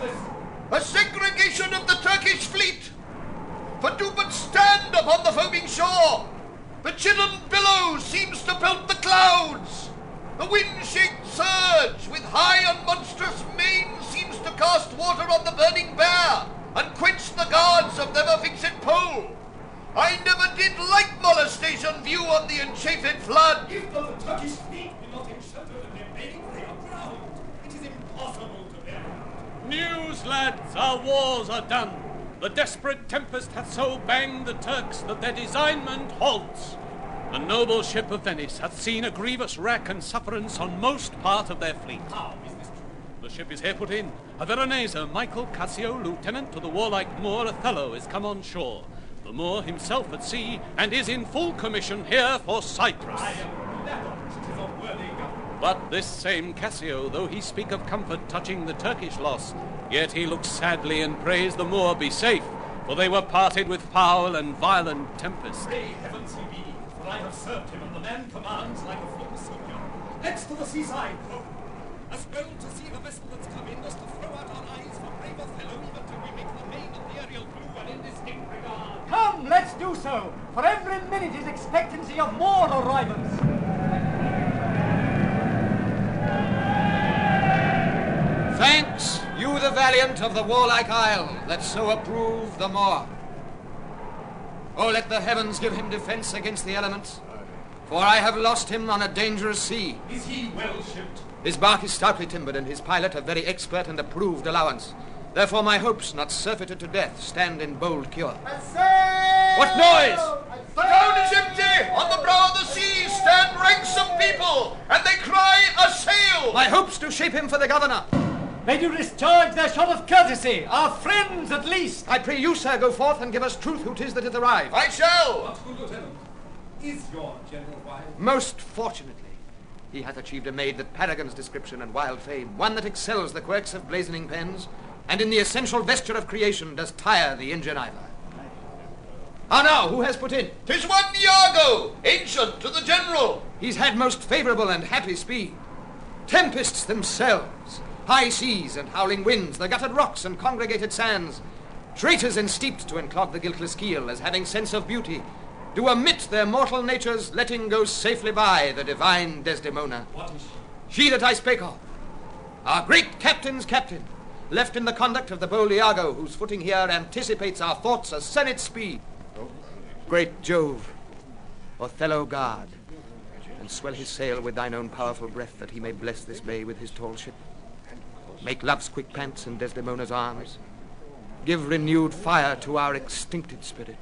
A segregation of the Turkish fleet! For do but stand upon the foaming shore! The chillen billow seems to pelt the clouds! The wind-shaked surge, with high and monstrous mane, seems to cast water on the burning bear, and quench the guards of never-fixed pole. I never did like molestation view on the enchafed flood. If the Turkish fleet be not in shelter and remain, they are drowned. It is impossible to bear. News, lads, our wars are done. The desperate tempest hath so banged the Turks that their designment halts. The noble ship of Venice hath seen a grievous wreck and sufferance on most part of their fleet. How is this true? The ship is here put in. A Veronese, Michael Cassio, lieutenant to the warlike Moor Othello, is come on shore. The Moor himself at sea, and is in full commission here for Cyprus. I am glad it is a worthy government. But this same Cassio, though he speak of comfort touching the Turkish loss, yet he looks sadly and prays the Moor be safe, for they were parted with foul and violent tempest. Pray heavens he be, for I have served him, and the man commands like a full soldier. Next to the seaside, ho! As well to see the vessel that's come in as to throw out our eyes for brave Othello, even till we make the main of the Ariel blue and in this king regard. Come, let's do so, for every minute is expectancy of more arrivals. Thanks, you the valiant of the warlike isle, that so approve the Moor. Oh, let the heavens give him defense against the elements, for I have lost him on a dangerous sea. Is he well shipped? His bark is stoutly timbered, and his pilot a very expert and approved allowance. Therefore my hopes, not surfeited to death, stand in bold cure. What noise? The town is empty! On the brow of the sea stand ranks of people, and they cry, "A sail!" My hopes do shape him for the governor. They do discharge their shot of courtesy, our friends at least. I pray you, sir, go forth and give us truth who 'tis that hath arrived. I shall! But, good lieutenant, is your general wise? Most fortunately, he hath achieved a maid that paragons description and wild fame, one that excels the quirks of blazoning pens, and in the essential vesture of creation does tire the Ingeniver. Ah, now, who has put in? 'Tis one Iago, ancient to the general. He's had most favourable and happy speed. Tempests themselves, high seas and howling winds, the guttered rocks and congregated sands, traitors ensteeped to enclog the guiltless keel, as having sense of beauty, do omit their mortal natures, letting go safely by the divine Desdemona. What is She that I spake of, our great captain's captain, left in the conduct of the bold Iago, whose footing here anticipates our thoughts a senate speed. Great Jove, Othello guard, and swell his sail with thine own powerful breath, that he may bless this bay with his tall ship. Make love's quick pants in Desdemona's arms. Give renewed fire to our extincted spirits.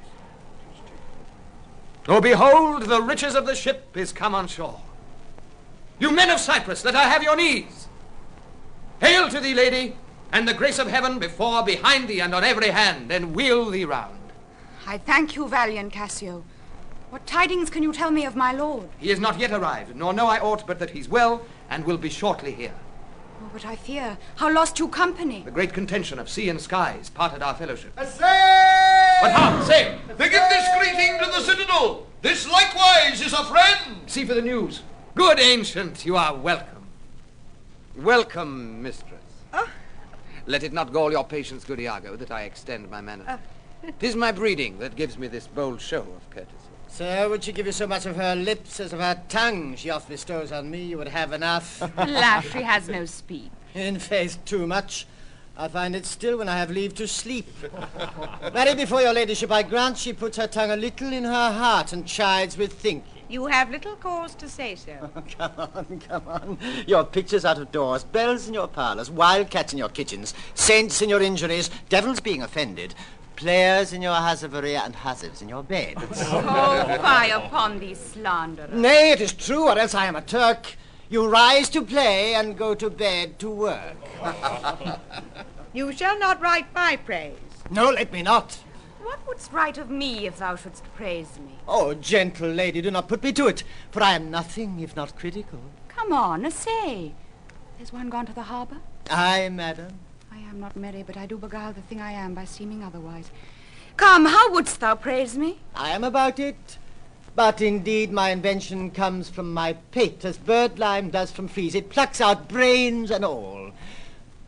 Oh, behold, the riches of the ship is come on shore. You men of Cyprus, let her have your knees. Hail to thee, lady, and the grace of heaven before, behind thee, and on every hand, and wheel thee round. I thank you, valiant Cassio. What tidings can you tell me of my lord? He is not yet arrived, nor know I aught but that he's well, and will be shortly here. Oh, but I fear, how lost you company? The great contention of sea and skies parted our fellowship. A sail! But how? Say! They give this greeting to the citadel. This likewise is a friend. See for the news. Good ancient, you are welcome. Welcome, mistress. Let it not gall your patience, good Iago, that I extend my manner. 'Tis my breeding that gives me this bold show of courtesy. Sir, would she give you so much of her lips as of her tongue she oft bestows on me, you would have enough. Alas, she has no speech. In faith, too much. I find it still when I have leave to sleep. Marry, before your ladyship, I grant she puts her tongue a little in her heart and chides with thinking. You have little cause to say so. Come on. Your pictures out of doors, bells in your parlours, wildcats in your kitchens, saints in your injuries, devils being offended, players in your husbandry and hussives in your bed. Oh, fie upon these slanderers. Nay, it is true, or else I am a Turk. You rise to play and go to bed to work. You shall not write my praise. No, let me not. What wouldst write of me if thou shouldst praise me? Oh, gentle lady, do not put me to it, for I am nothing if not critical. Come on, essay. There's one gone to the harbour? Aye, madam. I am not merry, but I do beguile the thing I am by seeming otherwise. Come, how wouldst thou praise me? I am about it. But indeed my invention comes from my pate, as bird lime does from fleas. It plucks out brains and all.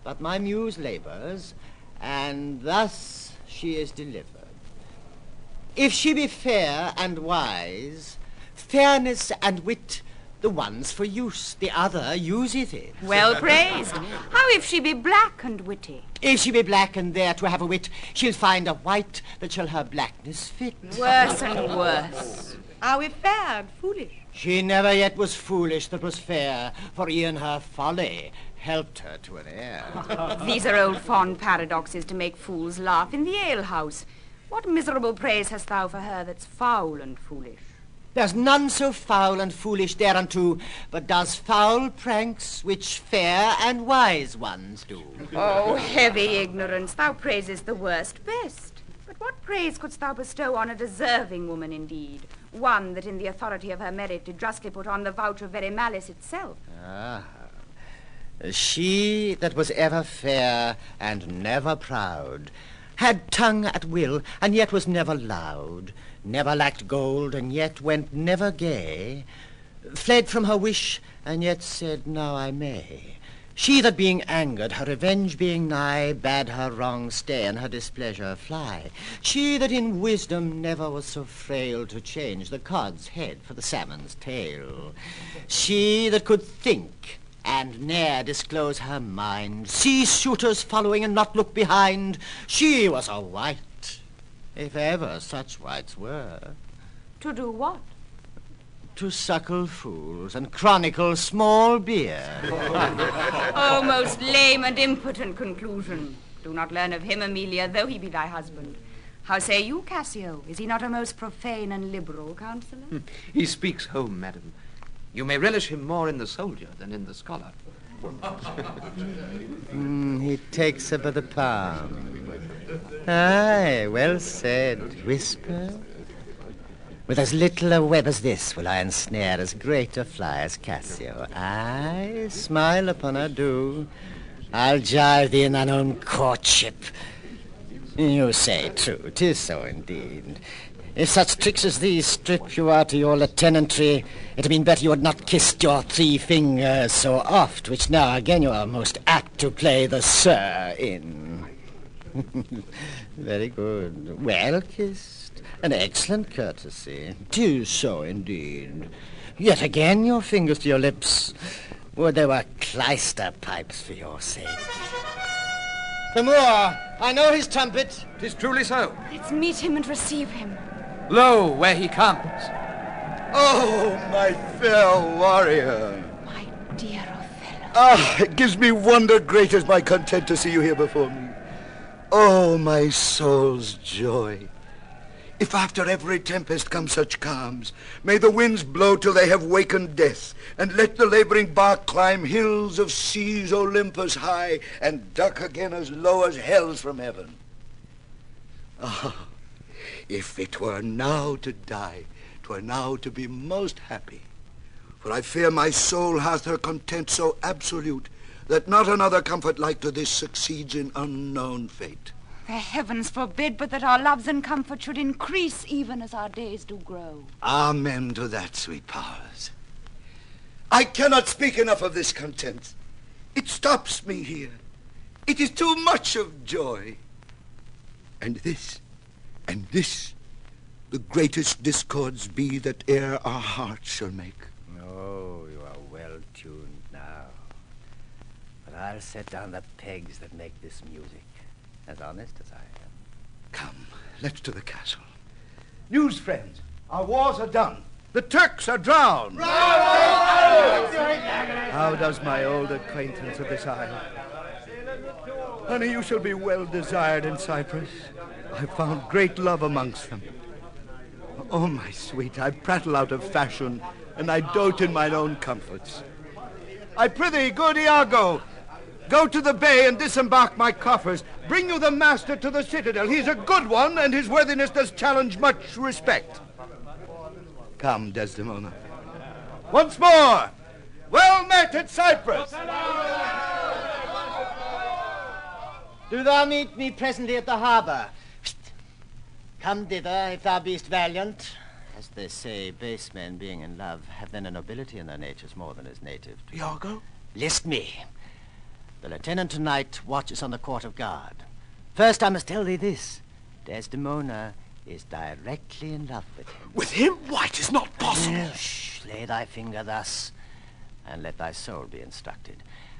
But my muse labours, and thus she is delivered. If she be fair and wise, fairness and wit, the one's for use, the other useth it. Well praised. How if she be black and witty? If she be black and there to have a wit, she'll find a white that shall her blackness fit. Worse and worse. How if fair and foolish? She never yet was foolish that was fair, for e'en her folly helped her to an heir. These are old fond paradoxes to make fools laugh in the alehouse. What miserable praise hast thou for her that's foul and foolish? There's none so foul and foolish thereunto, but does foul pranks which fair and wise ones do. Oh, heavy ignorance, thou praisest the worst best. But what praise couldst thou bestow on a deserving woman indeed? One that in the authority of her merit did justly put on the vouch of very malice itself. Ah, she that was ever fair and never proud, had tongue at will, and yet was never loud, never lacked gold, and yet went never gay, fled from her wish, and yet said, now I may. She that being angered, her revenge being nigh, bade her wrong stay and her displeasure fly. She that in wisdom never was so frail to change the cod's head for the salmon's tail. She that could think and ne'er disclose her mind, see suitors following and not look behind. She was a wight, if ever such wights were. To do what? To suckle fools and chronicle small beer. Oh, most lame and impotent conclusion. Do not learn of him, Amelia, though he be thy husband. How say you, Cassio? Is he not a most profane and liberal counsellor? He speaks home, madam. You may relish him more in the soldier than in the scholar. He takes her by the palm. Aye, well said. Whisper. With as little a web as this will I ensnare as great a fly as Cassio. Aye, smile upon her, do. I'll jar thee in thine own courtship. You say true, 'tis so indeed. If such tricks as these strip you out of your lieutenantry, it'd been better you had not kissed your 3 fingers so oft, which now again you are most apt to play the sir in. Very good. Well kissed. An excellent courtesy. 'Tis so indeed. Yet again your fingers to your lips. Would they were clyster pipes for your sake. The Moor, I know his trumpet. 'Tis truly so. Let's meet him and receive him. Lo, where he comes. Oh, my fair warrior. My dear Othello. Ah, it gives me wonder great as my content to see you here before me. Oh, my soul's joy. If after every tempest come such calms, may the winds blow till they have wakened death, and let the labouring bark climb hills of seas Olympus high, and duck again as low as hell's from heaven. Ah, if it were now to die, 'twere now to be most happy. For I fear my soul hath her content so absolute, that not another comfort like to this succeeds in unknown fate. The heavens forbid but that our loves and comfort should increase even as our days do grow. Amen to that, sweet powers. I cannot speak enough of this content. It stops me here. It is too much of joy. And this, the greatest discords be that e'er our hearts shall make. Oh, you are well tuned now. But I'll set down the pegs that make this music, as honest as I am. Come, let's to the castle. News, friends. Our wars are done. The Turks are drowned. How does my old acquaintance of this isle? Honey, you shall be well desired in Cyprus. I found great love amongst them. Oh, my sweet, I prattle out of fashion, and I dote in mine own comforts. I prithee, good Iago, go to the bay and disembark my coffers. Bring you the master to the citadel. He's a good one, and his worthiness does challenge much respect. Come, Desdemona. Once more, well met at Cyprus. Do thou meet me presently at the harbour. Come thither if thou beest valiant. As they say, base men being in love have then a nobility in their natures more than is native to... Iago? List me. The lieutenant tonight watches on the court of guard. First, I must tell thee this. Desdemona is directly in love with him. With him? Why, 'tis not possible. Shh, lay thy finger thus, and let thy soul be instructed.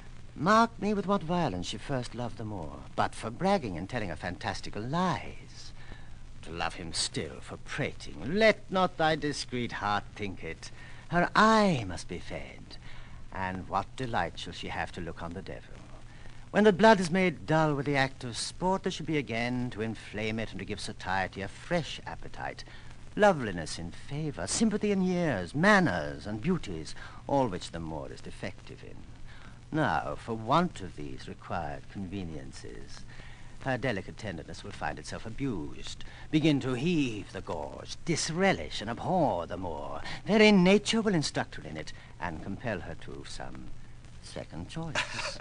Mark me with what violence she first loved the Moor, but for bragging and telling of fantastical lies. To love him still for prating. Let not thy discreet heart think it. Her eye must be fed. And what delight shall she have to look on the devil? When the blood is made dull with the act of sport, there should be again to inflame it and to give satiety a fresh appetite. Loveliness in favor, sympathy in years, manners and beauties, all which the Moor is defective in. Now, for want of these required conveniences, her delicate tenderness will find itself abused, begin to heave the gorge, disrelish and abhor the Moor. Very nature will instruct her in it, and compel her to some second choice.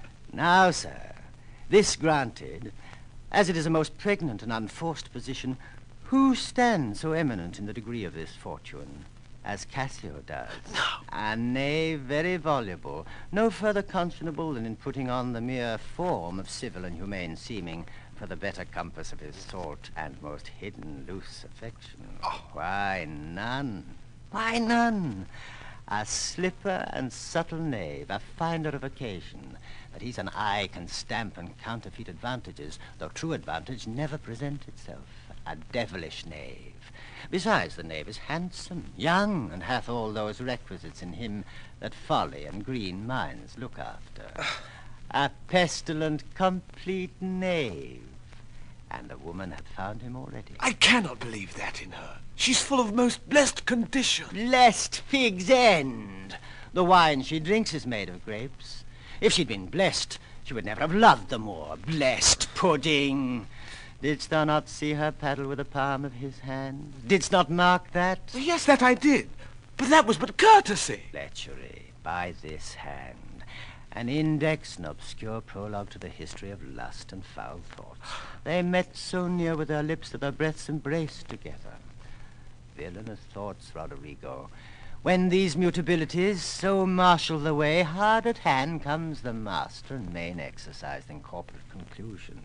Now, sir, this granted, as it is a most pregnant and unforced position, who stands so eminent in the degree of this fortune as Cassio does? No. And nay, very voluble, no further conscionable than in putting on the mere form of civil and humane seeming for the better compass of his salt and most hidden loose affection. Oh. Why, none. Why, none. A slipper and subtle knave, a finder of occasion, that he's an eye can stamp and counterfeit advantages, though true advantage never present itself. A devilish knave. Besides, the knave is handsome, young, and hath all those requisites in him that folly and green minds look after. A pestilent, complete knave. And the woman hath found him already. I cannot believe that in her. She's full of most blessed condition. Blessed pig's end. The wine she drinks is made of grapes. If she'd been blessed, she would never have loved the Moor. Blessed pudding. Didst thou not see her paddle with the palm of his hand? Didst not mark that? Yes, that I did. But that was but courtesy. Lechery by this hand. An index and obscure prologue to the history of lust and foul thoughts. They met so near with their lips that their breaths embraced together. Villainous thoughts, Roderigo. When these mutabilities so marshal the way, hard at hand comes the master and main exercise in corporate conclusion.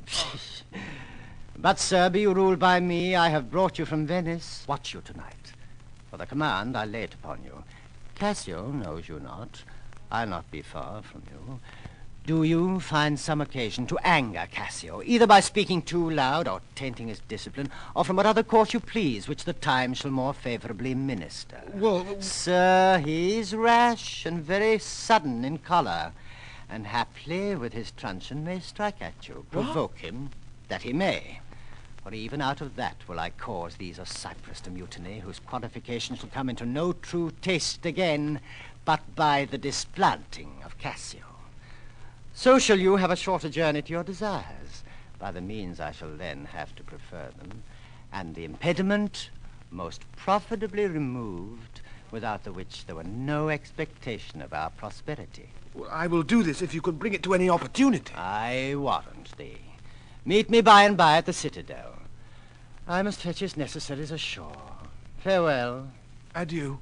But, sir, be you ruled by me, I have brought you from Venice. Watch you tonight. For the command I lay it upon you. Cassio knows you not. I'll not be far from you. Do you find some occasion to anger Cassio, either by speaking too loud or tainting his discipline, or from what other course you please, which the time shall more favorably minister? Well, Sir, he's rash and very sudden in choler, and haply with his truncheon may strike at you. Provoke him, that he may. For even out of that will I cause these of Cyprus to mutiny, whose qualifications shall come into no true taste again, but by the displanting of Cassio. So shall you have a shorter journey to your desires, by the means I shall then have to prefer them, and the impediment most profitably removed, without the which there were no expectation of our prosperity. well, I will do this if you can bring it to any opportunity. I warrant thee. Meet me by and by at the citadel. I must fetch his necessaries ashore. Farewell. Adieu.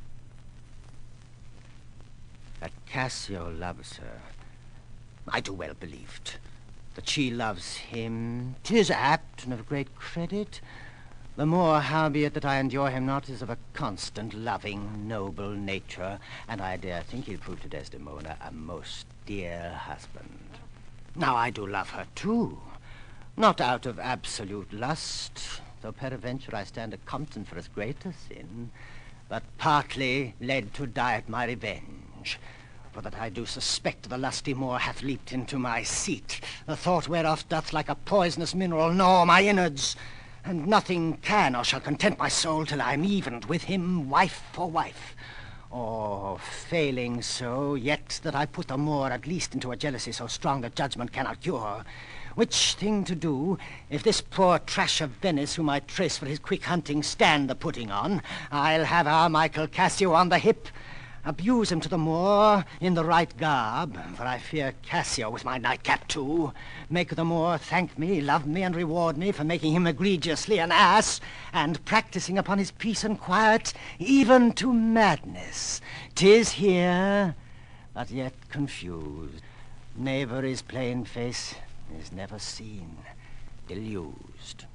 That Cassio loves her, I do well believed. That she loves him, 'tis apt and of great credit. The more, howbeit, that I endure him not, is of a constant, loving, noble nature, and I dare think he'll prove to Desdemona a most dear husband. Now I do love her too, not out of absolute lust, though peradventure I stand a Compton for as great a sin, but partly led to die at my revenge. For that I do suspect the lusty Moor hath leaped into my seat, the thought whereof doth like a poisonous mineral gnaw my innards, and nothing can or shall content my soul till I am evened with him, wife for wife. Or, failing so, yet that I put the Moor at least into a jealousy so strong that judgment cannot cure. Which thing to do, if this poor trash of Venice, whom I trace for his quick hunting, stand the putting on, I'll have our Michael Cassio on the hip, abuse him to the Moor in the right garb, for I fear Cassio with my nightcap too, make the Moor thank me, love me, and reward me for making him egregiously an ass, and practicing upon his peace and quiet, even to madness. 'Tis here, but yet confused. Knavery's plain face is never seen, ill used.